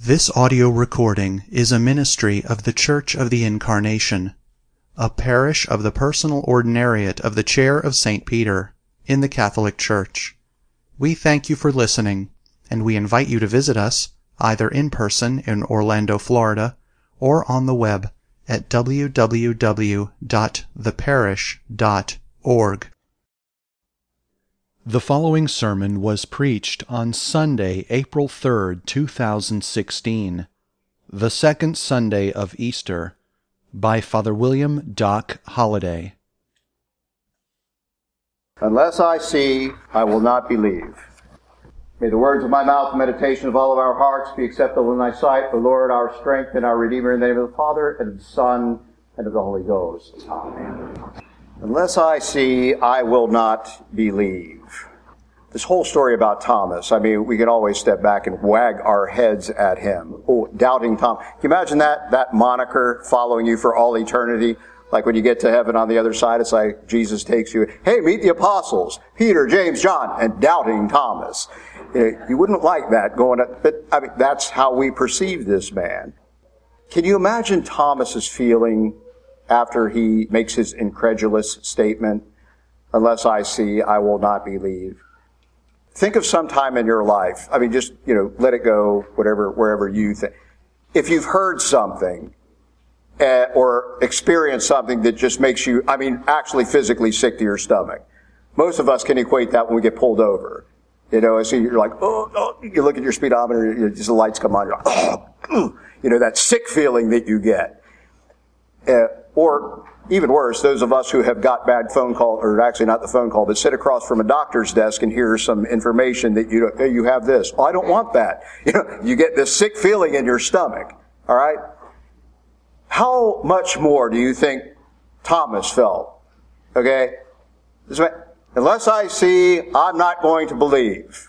This audio recording is a ministry of the Church of the Incarnation, a parish of the Personal Ordinariate of the Chair of St. Peter, in the Catholic Church. We thank you for listening, and we invite you to visit us, either in person in Orlando, Florida, or on the web at www.theparish.org. The following sermon was preached on Sunday, April 3rd, 2016, the second Sunday of Easter, by Father William Doc Holliday. Unless I see, I will not believe. May the words of my mouth and meditation of all of our hearts be acceptable in thy sight, O Lord, our strength and our Redeemer, in the name of the Father, and of the Son, and of the Holy Ghost. Amen. Unless I see, I will not believe. This whole story about Thomas, we can always step back and wag our heads at him. Oh, doubting Thomas. Can you imagine that moniker following you for all eternity? Like when you get to heaven on the other side, it's like Jesus takes you, hey, meet the apostles, Peter, James, John, and doubting Thomas. You wouldn't like that going up, but that's how we perceive this man. Can you imagine Thomas's feeling after he makes his incredulous statement, unless I see, I will not believe? Think of some time in your life. Just, let it go, wherever you think. If you've heard something, or experienced something that just makes you, actually physically sick to your stomach. Most of us can equate that when we get pulled over. So you're like, oh, you look at your speedometer, just the lights come on, you're like, oh, that sick feeling that you get. Or even worse, those of us who have got bad phone call, or actually not the phone call, but sit across from a doctor's desk and hear some information that you have this. Oh, I don't want that. You get this sick feeling in your stomach. All right? How much more do you think Thomas felt? Okay? Unless I see, I'm not going to believe.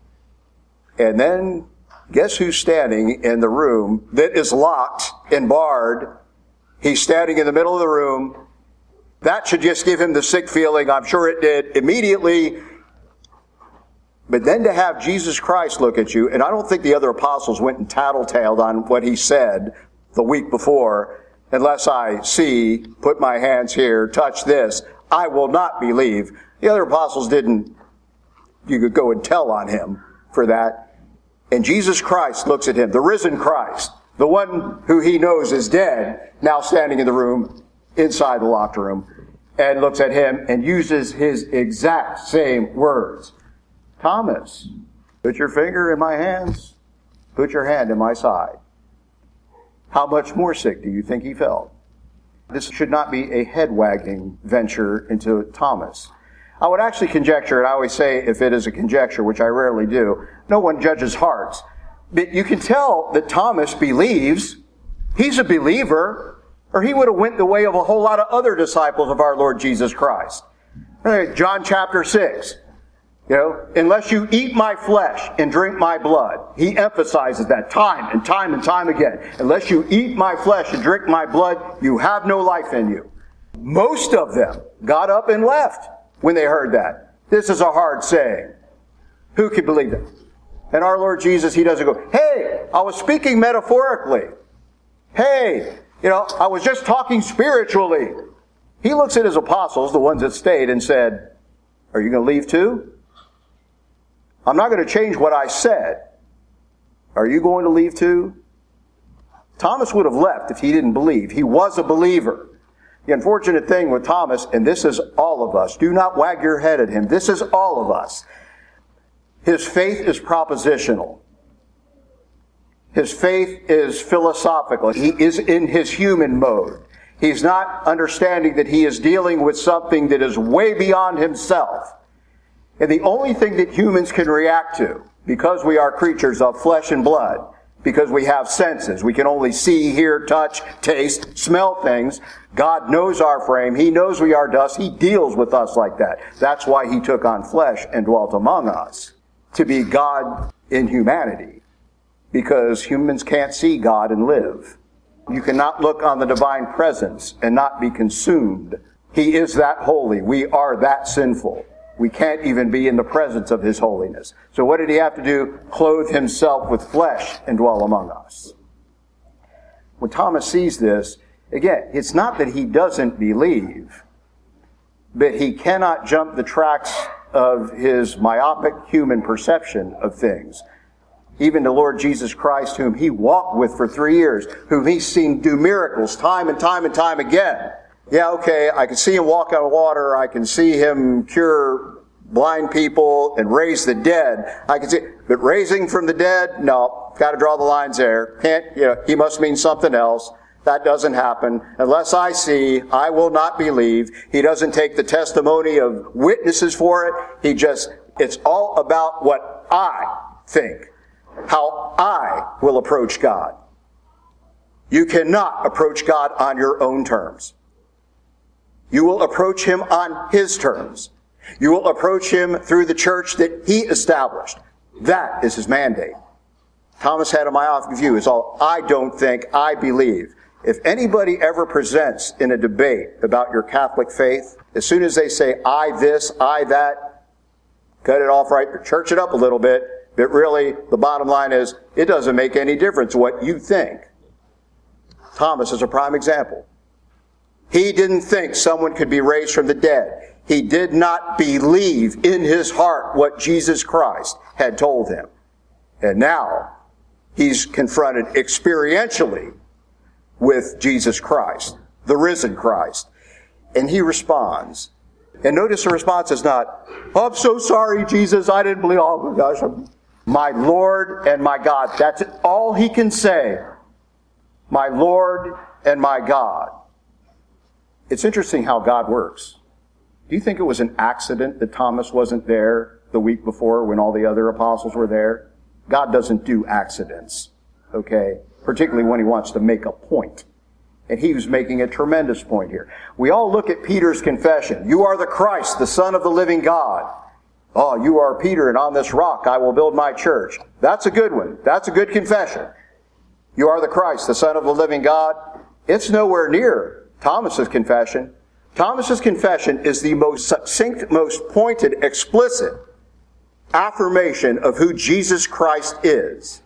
And then, guess who's standing in the room that is locked and barred? He's standing in the middle of the room. That should just give him the sick feeling. I'm sure it did immediately. But then to have Jesus Christ look at you, and I don't think the other apostles went and tattletaled on what he said the week before. Unless I see, put my hands here, touch this, I will not believe. The other apostles didn't. You could go and tell on him for that. And Jesus Christ looks at him, the risen Christ, the one who he knows is dead, now standing in the room, inside the locked room, and looks at him and uses his exact same words. Thomas, put your finger in my hands, put your hand in my side. How much more sick do you think he felt? This should not be a head-wagging venture into Thomas. I would actually conjecture, and I always say if it is a conjecture, which I rarely do, no one judges hearts. But you can tell that Thomas believes. He's a believer, or he would have went the way of a whole lot of other disciples of our Lord Jesus Christ. John chapter 6. Unless you eat my flesh and drink my blood. He emphasizes that time and time and time again. Unless you eat my flesh and drink my blood, you have no life in you. Most of them got up and left when they heard that. This is a hard saying. Who can believe that? And our Lord Jesus, he doesn't go, hey, I was speaking metaphorically. Hey, I was just talking spiritually. He looks at his apostles, the ones that stayed, and said, are you going to leave too? I'm not going to change what I said. Are you going to leave too? Thomas would have left if he didn't believe. He was a believer. The unfortunate thing with Thomas, and this is all of us, do not wag your head at him. This is all of us. His faith is propositional. His faith is philosophical. He is in his human mode. He's not understanding that he is dealing with something that is way beyond himself. And the only thing that humans can react to, because we are creatures of flesh and blood, because we have senses, we can only see, hear, touch, taste, smell things. God knows our frame. He knows we are dust. He deals with us like that. That's why he took on flesh and dwelt among us, to be God in humanity, because humans can't see God and live. You cannot look on the divine presence and not be consumed. He is that holy. We are that sinful. We can't even be in the presence of His holiness. So what did He have to do? Clothe Himself with flesh and dwell among us. When Thomas sees this, again, it's not that he doesn't believe, but he cannot jump the tracks of his myopic human perception of things. Even the Lord Jesus Christ, whom he walked with for 3 years, whom he's seen do miracles time and time and time again. Yeah, okay, I can see him walk on water, I can see him cure blind people and raise the dead. I can see, but raising from the dead, no, got to draw the lines there. Can't, he must mean something else. That doesn't happen. Unless I see, I will not believe. He doesn't take the testimony of witnesses for it. It's all about what I think. How I will approach God. You cannot approach God on your own terms. You will approach Him on His terms. You will approach Him through the church that He established. That is His mandate. Thomas had a myopic view. It's all, I don't think, I believe. If anybody ever presents in a debate about your Catholic faith, as soon as they say, I this, I that, cut it off right, church it up a little bit, but really, the bottom line is, it doesn't make any difference what you think. Thomas is a prime example. He didn't think someone could be raised from the dead. He did not believe in his heart what Jesus Christ had told him. And now, he's confronted experientially with Jesus Christ, the risen Christ. And he responds. And notice the response is not, oh, I'm so sorry, Jesus, I didn't believe, oh my gosh, my Lord and my God. That's all he can say. My Lord and my God. It's interesting how God works. Do you think it was an accident that Thomas wasn't there the week before when all the other apostles were there? God doesn't do accidents, okay? Particularly when He wants to make a point. And he was making a tremendous point here. We all look at Peter's confession. You are the Christ, the Son of the living God. Oh, you are Peter, and on this rock I will build my church. That's a good one. That's a good confession. You are the Christ, the Son of the living God. It's nowhere near Thomas's confession. Thomas's confession is the most succinct, most pointed, explicit affirmation of who Jesus Christ is.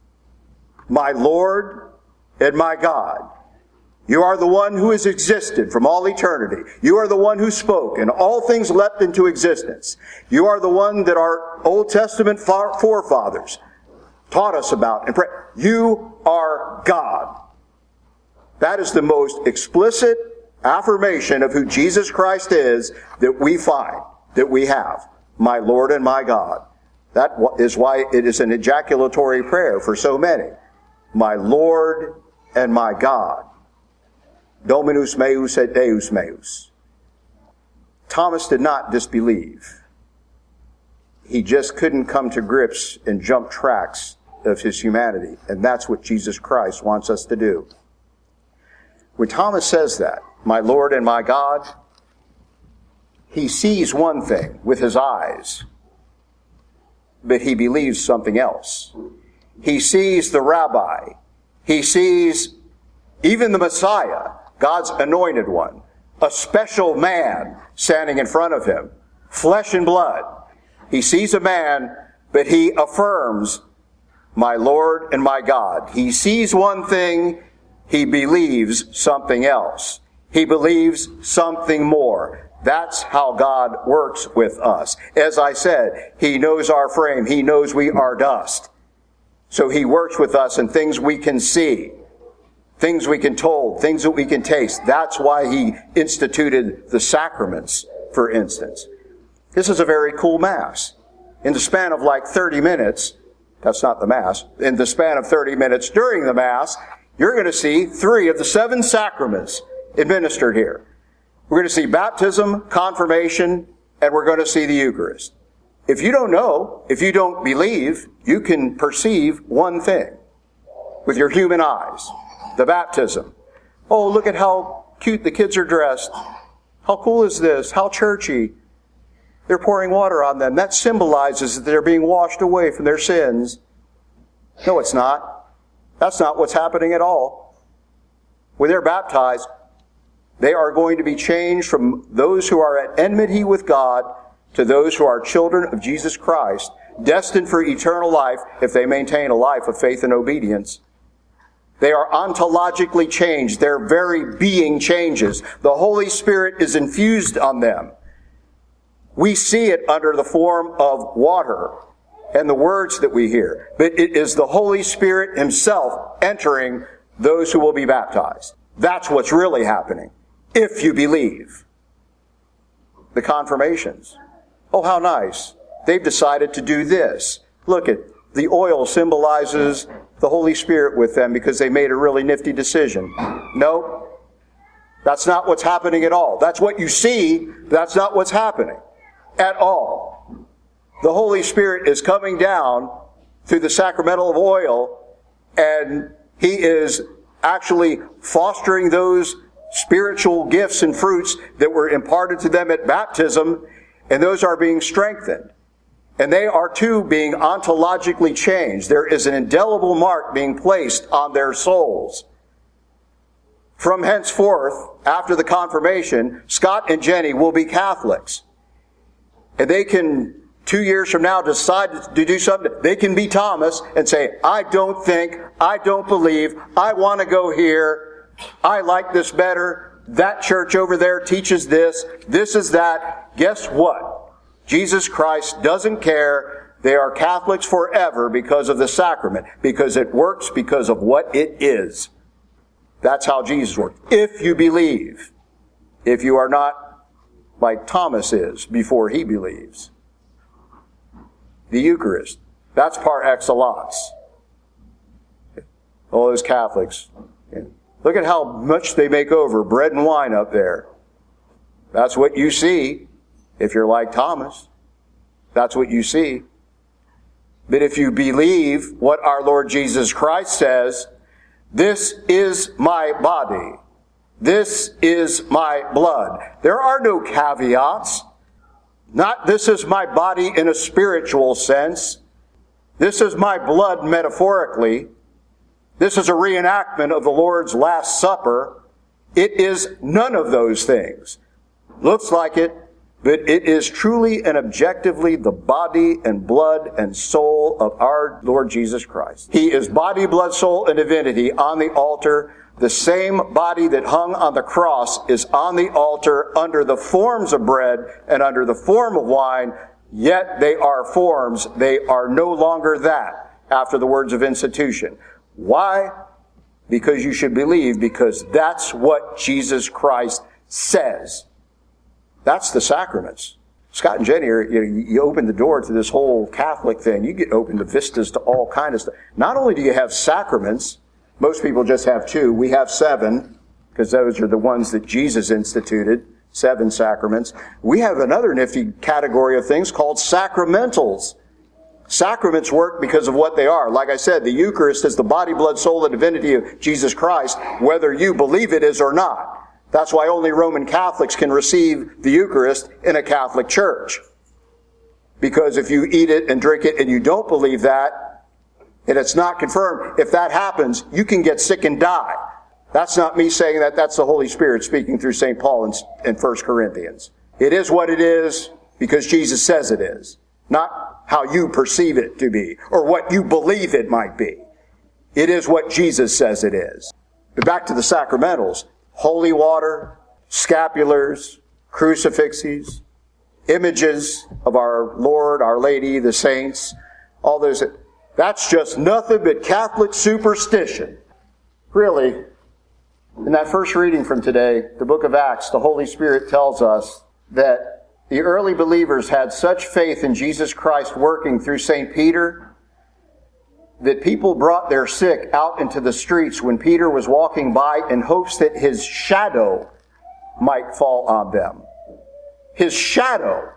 My Lord and my God. You are the one who has existed from all eternity. You are the one who spoke, and all things leapt into existence. You are the one that our Old Testament forefathers taught us about. And you are God. That is the most explicit affirmation of who Jesus Christ is that we find, that we have. My Lord and my God. That is why it is an ejaculatory prayer for so many. My Lord and my God. Dominus meus et Deus meus. Thomas did not disbelieve. He just couldn't come to grips and jump tracks of his humanity. And that's what Jesus Christ wants us to do. When Thomas says that, my Lord and my God, he sees one thing with his eyes, but he believes something else. He sees the rabbi. He sees even the Messiah, God's anointed one, a special man standing in front of him, flesh and blood. He sees a man, but he affirms, my Lord and my God. He sees one thing, he believes something else. He believes something more. That's how God works with us. As I said, He knows our frame. He knows we are dust. So He works with us in things we can see, things we can told, things that we can taste. That's why He instituted the sacraments, for instance. This is a very cool Mass. In the span of like 30 minutes, that's not the Mass, in the span of 30 minutes during the Mass, you're going to see 3 of the 7 sacraments administered here. We're going to see baptism, confirmation, and we're going to see the Eucharist. If you don't know, if you don't believe, you can perceive one thing with your human eyes. The baptism. Oh, look at how cute the kids are dressed. How cool is this? How churchy. They're pouring water on them. That symbolizes that they're being washed away from their sins. No, it's not. That's not what's happening at all. When they're baptized, they are going to be changed from those who are at enmity with God to those who are children of Jesus Christ, destined for eternal life if they maintain a life of faith and obedience. They are ontologically changed. Their very being changes. The Holy Spirit is infused on them. We see it under the form of water and the words that we hear. But it is the Holy Spirit Himself entering those who will be baptized. That's what's really happening, if you believe. The confirmations. Oh, how nice. They've decided to do this. Look at the oil symbolizes the Holy Spirit with them because they made a really nifty decision. No, that's not what's happening at all. That's what you see, but that's not what's happening at all. The Holy Spirit is coming down through the sacramental of oil, and He is actually fostering those spiritual gifts and fruits that were imparted to them at baptism, and those are being strengthened. And they are too being ontologically changed. There is an indelible mark being placed on their souls. From henceforth, after the confirmation, Scott and Jenny will be Catholics. And they can, 2 years from now, decide to do something. They can be Thomas and say, I don't think, I don't believe, I want to go here, I like this better, that church over there teaches this is that. Guess what? Jesus Christ doesn't care. They are Catholics forever because of the sacrament, because it works, because of what it is. That's how Jesus works. If you believe, if you are not like Thomas is before he believes. The Eucharist, that's par excellence. All those Catholics. Look at how much they make over bread and wine up there. That's what you see. If you're like Thomas, that's what you see. But if you believe what our Lord Jesus Christ says, this is my body, this is my blood. There are no caveats. Not this is my body in a spiritual sense. This is my blood metaphorically. This is a reenactment of the Lord's Last Supper. It is none of those things. Looks like it, but it is truly and objectively the body and blood and soul of our Lord Jesus Christ. He is body, blood, soul, and divinity on the altar. The same body that hung on the cross is on the altar under the forms of bread and under the form of wine, yet they are forms. They are no longer that after the words of institution. Why? Because you should believe, because that's what Jesus Christ says. That's the sacraments. Scott and Jenny, you open the door to this whole Catholic thing. You get open to vistas to all kind of stuff. Not only do you have sacraments, most people just have 2. We have 7, because those are the ones that Jesus instituted, 7 sacraments. We have another nifty category of things called sacramentals. Sacraments work because of what they are. Like I said, the Eucharist is the body, blood, soul, and divinity of Jesus Christ, whether you believe it is or not. That's why only Roman Catholics can receive the Eucharist in a Catholic church. Because if you eat it and drink it and you don't believe that, and it's not confirmed, if that happens, you can get sick and die. That's not me saying that. That's the Holy Spirit speaking through St. Paul in 1 Corinthians. It is what it is because Jesus says it is. Not how you perceive it to be or what you believe it might be. It is what Jesus says it is. But back to the sacramentals. Holy water, scapulars, crucifixes, images of our Lord, Our Lady, the saints, all those. That's just nothing but Catholic superstition. Really, in that first reading from today, the book of Acts, the Holy Spirit tells us that the early believers had such faith in Jesus Christ working through St. Peter that people brought their sick out into the streets when Peter was walking by in hopes that his shadow might fall on them. His shadow.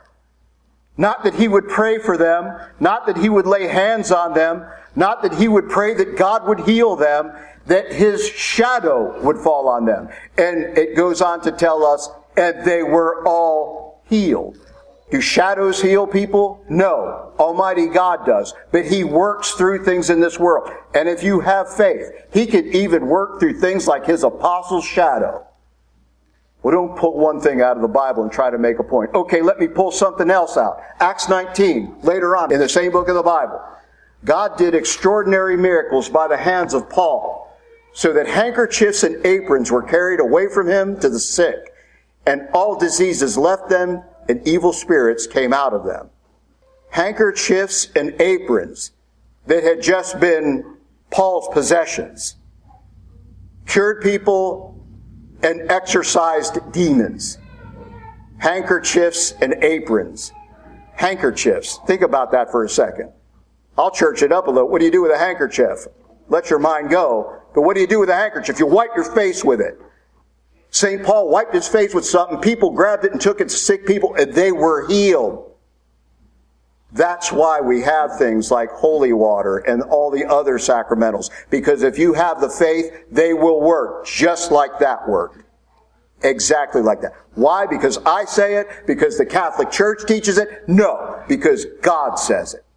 Not that he would pray for them, not that he would lay hands on them, not that he would pray that God would heal them, that his shadow would fall on them. And it goes on to tell us, and they were all healed. Do shadows heal people? No. Almighty God does. But He works through things in this world. And if you have faith, He can even work through things like His apostle's shadow. Well, don't pull one thing out of the Bible and try to make a point. Okay, let me pull something else out. Acts 19, later on, in the same book of the Bible. God did extraordinary miracles by the hands of Paul, so that handkerchiefs and aprons were carried away from him to the sick, and all diseases left them, and evil spirits came out of them. Handkerchiefs and aprons that had just been Paul's possessions cured people and exorcised demons. Handkerchiefs and aprons. Handkerchiefs. Think about that for a second. I'll church it up a little. What do you do with a handkerchief? Let your mind go. But what do you do with a handkerchief? You wipe your face with it. St. Paul wiped his face with something. People grabbed it and took it to sick people, and they were healed. That's why we have things like holy water and all the other sacramentals. Because if you have the faith, they will work just like that worked. Exactly like that. Why? Because I say it? Because the Catholic Church teaches it? No. Because God says it.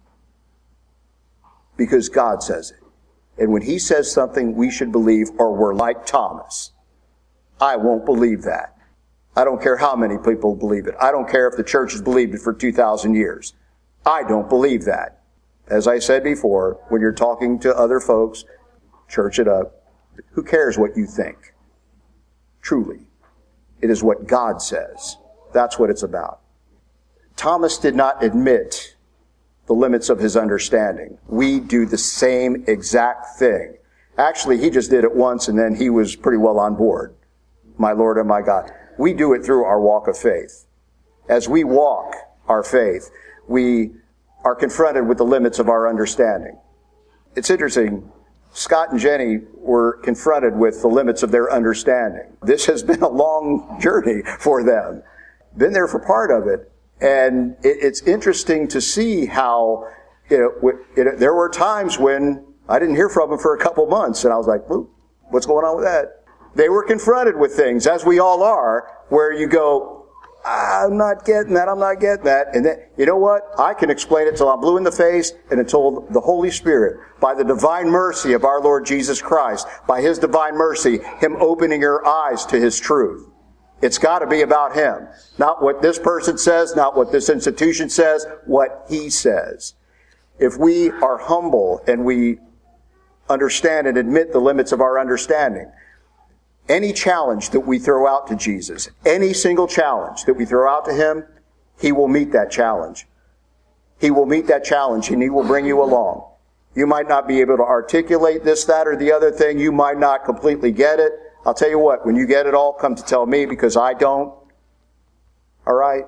Because God says it. And when He says something, we should believe, or we're like Thomas. I won't believe that. I don't care how many people believe it. I don't care if the church has believed it for 2,000 years. I don't believe that. As I said before, when you're talking to other folks, church it up. Who cares what you think? Truly. It is what God says. That's what it's about. Thomas did not admit the limits of his understanding. We do the same exact thing. Actually, he just did it once and then he was pretty well on board. My Lord and my God. We do it through our walk of faith. As we walk our faith, we are confronted with the limits of our understanding. It's interesting. Scott and Jenny were confronted with the limits of their understanding. This has been a long journey for them. Been there for part of it. And it's interesting to see how, there were times when I didn't hear from them for a couple months. And I was like, what's going on with that? They were confronted with things, as we all are, where you go, I'm not getting that. And then, you know what? I can explain it till I'm blue in the face and until the Holy Spirit, by the divine mercy of our Lord Jesus Christ, by His divine mercy, Him opening your eyes to His truth. It's got to be about Him. Not what this person says, not what this institution says, what He says. If we are humble and we understand and admit the limits of our understanding, any challenge that we throw out to Jesus, any single challenge that we throw out to Him, He will meet that challenge. He will meet that challenge and He will bring you along. You might not be able to articulate this, that, or the other thing. You might not completely get it. I'll tell you what, when you get it all, come to tell me because I don't. All right?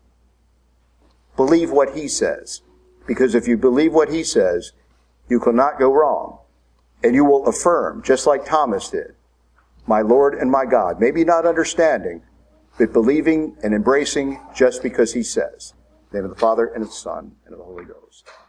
Believe what He says. Because if you believe what He says, you cannot go wrong. And you will affirm, just like Thomas did, my Lord and my God. Maybe not understanding, but believing and embracing just because He says. In the name of the Father, and of the Son, and of the Holy Ghost.